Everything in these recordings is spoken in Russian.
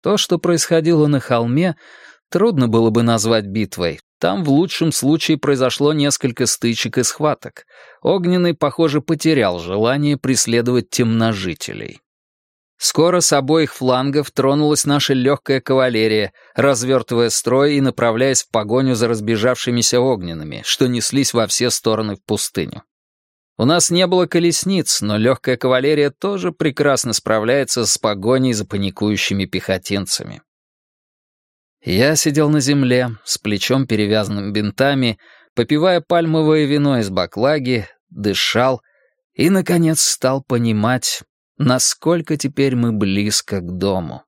То, что происходило на холме, трудно было бы назвать битвой. Там в лучшем случае произошло несколько стычек и схваток. Огненный, похоже, потерял желание преследовать темножителей. Скоро с обоих флангов тронулась наша легкая кавалерия, развертывая строй и направляясь в погоню за разбежавшимися огненными, что неслись во все стороны в пустыню. У нас не было колесниц, но легкая кавалерия тоже прекрасно справляется с погоней за паникующими пехотинцами. Я сидел на земле, с плечом перевязанным бинтами, попивая пальмовое вино из баклаги, дышал и, наконец, стал понимать, насколько теперь мы близко к дому.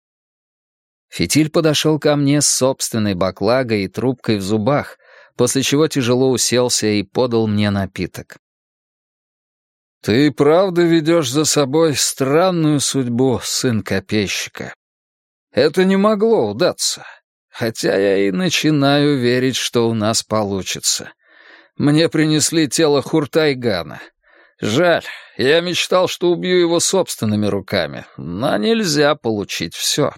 Фитиль подошел ко мне с собственной баклагой и трубкой в зубах, после чего тяжело уселся и подал мне напиток. «Ты правда ведешь за собой странную судьбу, сын копейщика. Это не могло удаться, хотя я и начинаю верить, что у нас получится. Мне принесли тело Хуртайгана. Жаль, я мечтал, что убью его собственными руками, но нельзя получить все».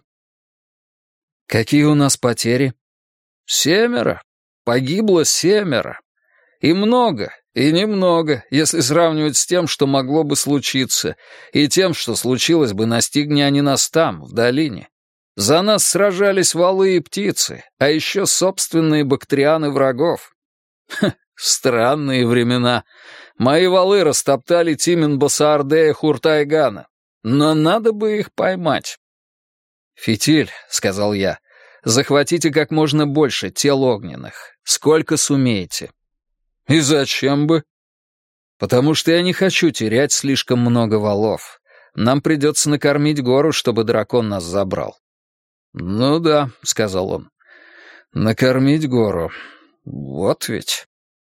«Какие у нас потери?» 7. Погибло 7. И много, и немного, если сравнивать с тем, что могло бы случиться, и тем, что случилось бы, настигни они нас там, в долине. За нас сражались валы и птицы, а еще собственные бактрианы врагов. Странные времена. Мои валы растоптали Тимен Басаардея Хуртайгана, но надо бы их поймать. «Фитиль», — сказал я, — «захватите как можно больше тел огненных, сколько сумеете». «И зачем бы?» «Потому что я не хочу терять слишком много валов. Нам придется накормить гору, чтобы дракон нас забрал». «Ну да», — сказал он, — «накормить гору. Вот ведь».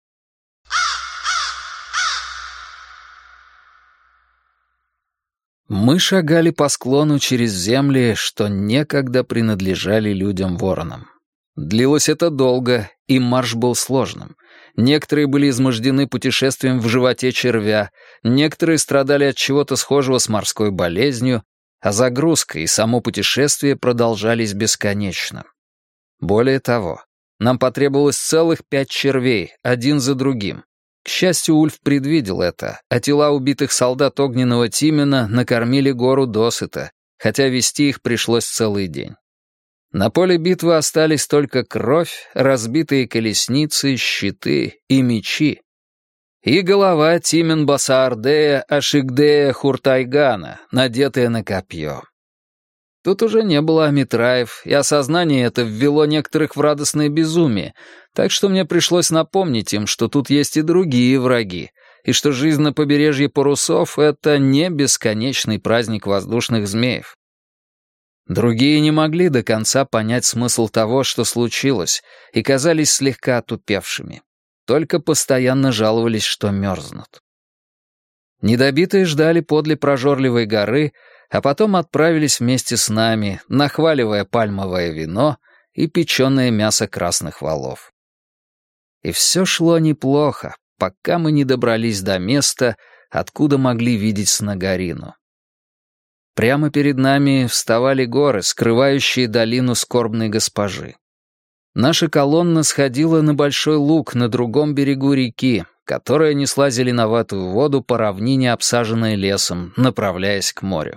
Мы шагали по склону через земли, что некогда принадлежали людям-воронам. Длилось это долго, и марш был сложным. Некоторые были измождены путешествием в животе червя, некоторые страдали от чего-то схожего с морской болезнью, а загрузка и само путешествие продолжались бесконечно. Более того, нам потребовалось целых 5 червей, один за другим. К счастью, Ульф предвидел это, а тела убитых солдат огненного Тимена накормили гору досыта, хотя вести их пришлось целый день. На поле битвы остались только кровь, разбитые колесницы, щиты и мечи. И голова Тимен Басаардея Ашигдея Хуртайгана, надетая на копье. Тут уже не было Амитраев, и осознание это ввело некоторых в радостное безумие, так что мне пришлось напомнить им, что тут есть и другие враги, и что жизнь на побережье парусов — это не бесконечный праздник воздушных змеев. Другие не могли до конца понять смысл того, что случилось, и казались слегка отупевшими. Только постоянно жаловались, что мерзнут. Недобитые ждали подле прожорливой горы, а потом отправились вместе с нами, нахваливая пальмовое вино и печеное мясо красных валов. И все шло неплохо, пока мы не добрались до места, откуда могли видеть Снагорину. Прямо перед нами вставали горы, скрывающие долину скорбной госпожи. Наша колонна сходила на большой луг на другом берегу реки, которая несла зеленоватую воду по равнине, обсаженной лесом, направляясь к морю.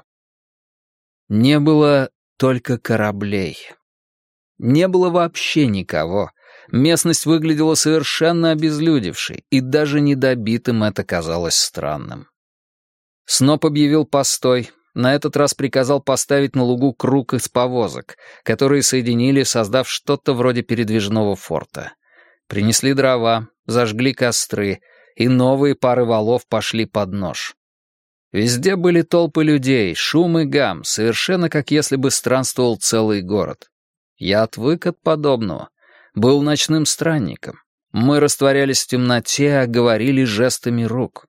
Не было только кораблей. Не было вообще никого. Местность выглядела совершенно обезлюдевшей, и даже недобитым это казалось странным. Сноп объявил постой. На этот раз приказал поставить на лугу круг из повозок, которые соединили, создав что-то вроде передвижного форта. Принесли дрова, зажгли костры, и новые пары валов пошли под нож. Везде были толпы людей, шум и гам, совершенно как если бы странствовал целый город. Я отвык от подобного. Был ночным странником. Мы растворялись в темноте, а говорили жестами рук.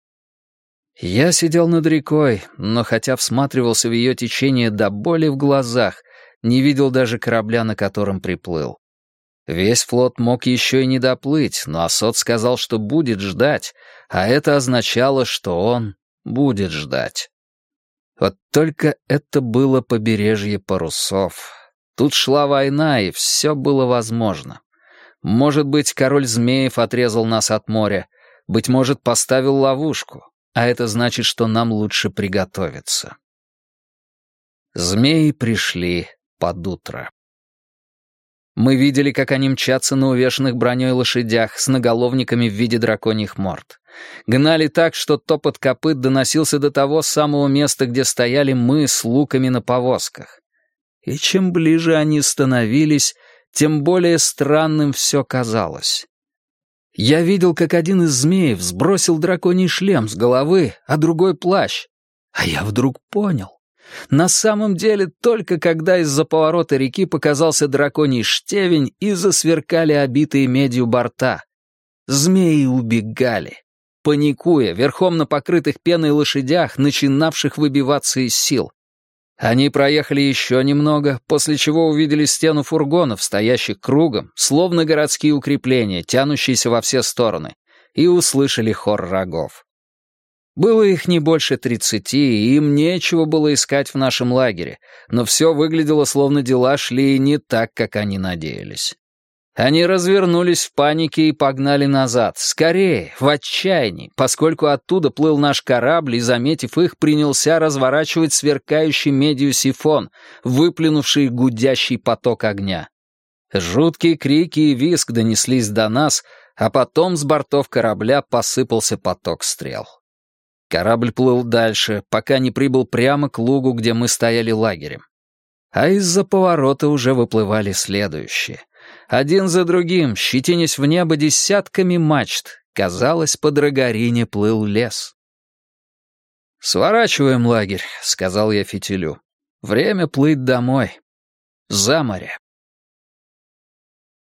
Я сидел над рекой, но хотя всматривался в ее течение до боли в глазах, не видел даже корабля, на котором приплыл. Весь флот мог еще и не доплыть, но Асот сказал, что будет ждать, а это означало, что он будет ждать. Вот только это было побережье парусов. Тут шла война, и все было возможно. Может быть, король Змеев отрезал нас от моря, быть может, поставил ловушку, а это значит, что нам лучше приготовиться. Змеи пришли под утро. Мы видели, как они мчатся на увешанных броней лошадях с наголовниками в виде драконьих морд. Гнали так, что топот копыт доносился до того самого места, где стояли мы с луками на повозках. И чем ближе они становились, тем более странным все казалось. Я видел, как один из змеев сбросил драконий шлем с головы, а другой плащ. А я вдруг понял. На самом деле, только когда из-за поворота реки показался драконий штевень и засверкали обитые медью борта. Змеи убегали, паникуя, верхом на покрытых пеной лошадях, начинавших выбиваться из сил. Они проехали еще немного, после чего увидели стену фургонов, стоящих кругом, словно городские укрепления, тянущиеся во все стороны, и услышали хор рогов. Было их не больше 30, и им нечего было искать в нашем лагере, но все выглядело, словно дела шли не так, как они надеялись. Они развернулись в панике и погнали назад, скорее, в отчаянии, поскольку оттуда плыл наш корабль и, заметив их, принялся разворачивать сверкающий медью сифон, выплюнувший гудящий поток огня. Жуткие крики и визг донеслись до нас, а потом с бортов корабля посыпался поток стрел. Корабль плыл дальше, пока не прибыл прямо к лугу, где мы стояли лагерем. А из-за поворота уже выплывали следующие. Один за другим, щетинясь в небо десятками мачт, казалось, по Драгорине плыл лес. «Сворачиваем лагерь», — сказал я фитилю. «Время плыть домой. За море».